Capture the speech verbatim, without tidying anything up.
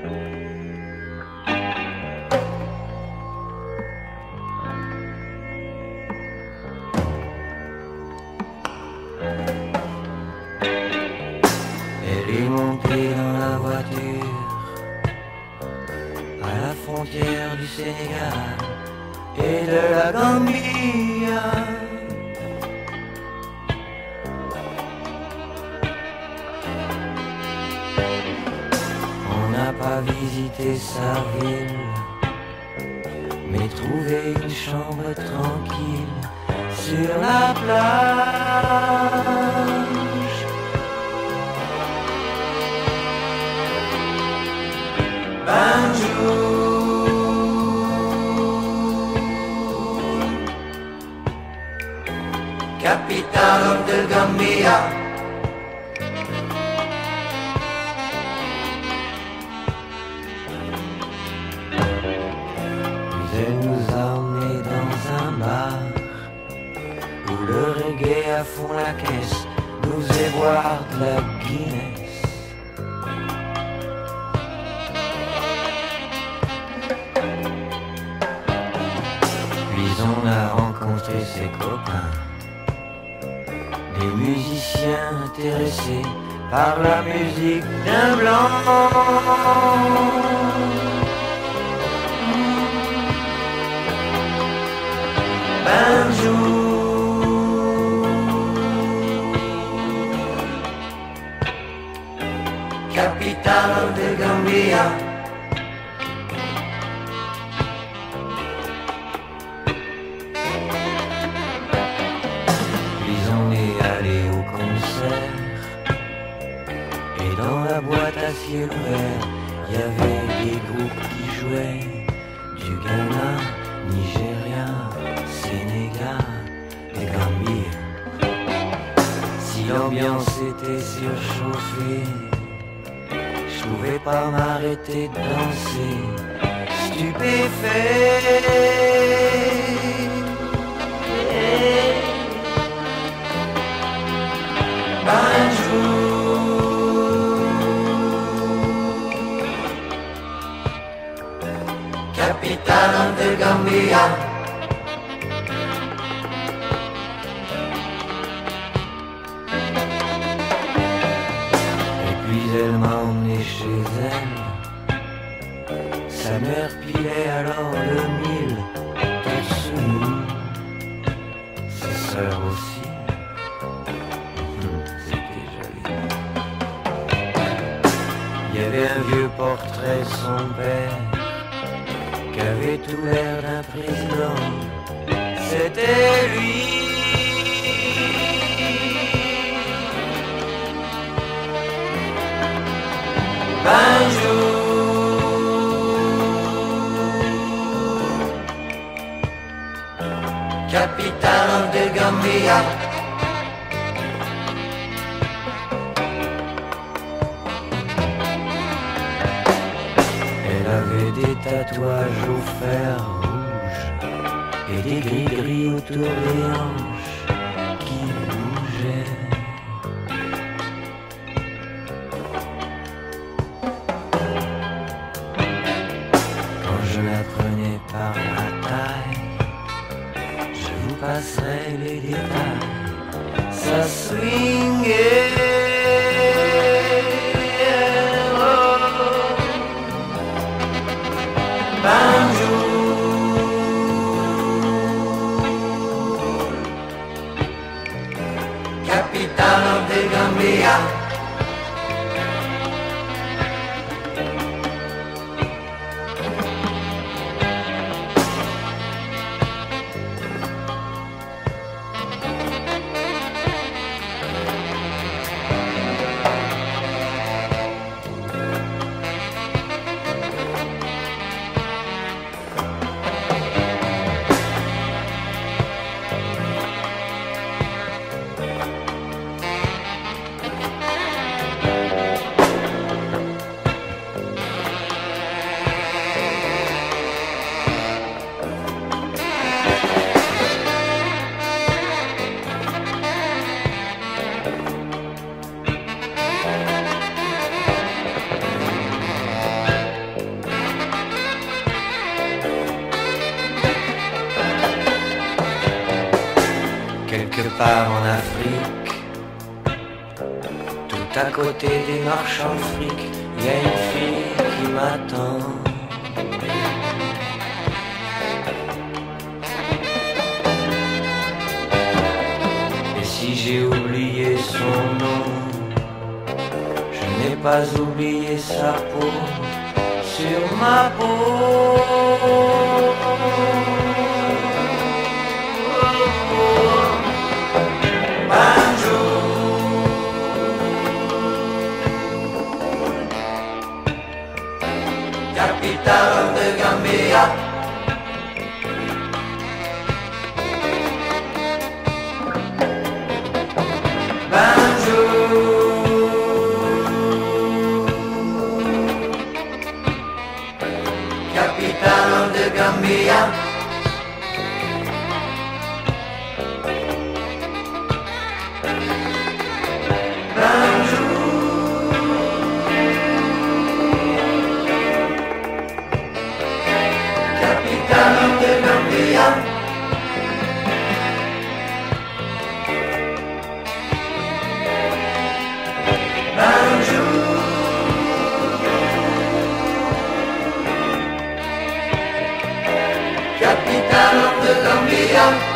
Elle est montée dans la voiture à la frontière du Sénégal et de la Gambie. On n'a pas visité sa ville, mais trouvé une chambre tranquille sur la plage. Banjul, capitale de Gambia. Puis elle nous a emmenés dans un bar où le reggae à fond la caisse nous faisait boire de la Guinness. On a rencontré ses copains, des musiciens intéressés par la musique d'un blanc. Banjul, capitale de Gambia. La boîte à ciel ouvert, il y avait des groupes qui jouaient du Ghana, Nigeria, Sénégal et Gambie. Si l'ambiance était surchauffée, je pouvais pas m'arrêter de danser, stupéfait. Banjul, capitale de Gambia. Et puis elle m'a emmené chez elle. Sa mère pilait alors le mille tout sous nous. Ses sœurs aussi. Hum, c'était joli. Il y avait un vieux portrait de son père qui avait tout l'air d'un président, c'était lui. Banjul, capitale de Gambia. Elle avait des tatouages au fer rouge et des gris-gris autour des hanches qui bougeaient. Quand je la prenais par la taille, je vous passerai les détails. Ça swingait. Banjul, capitale de Gambia. part en Afrique. Tout à côté des marchands de fric, y a une fille qui m'attend. Et si j'ai oublié son nom, je n'ai pas oublié sa peau sur ma peau. Capitale de Gambia, bonjour. Capitale de Gambia, capitale de Gambia.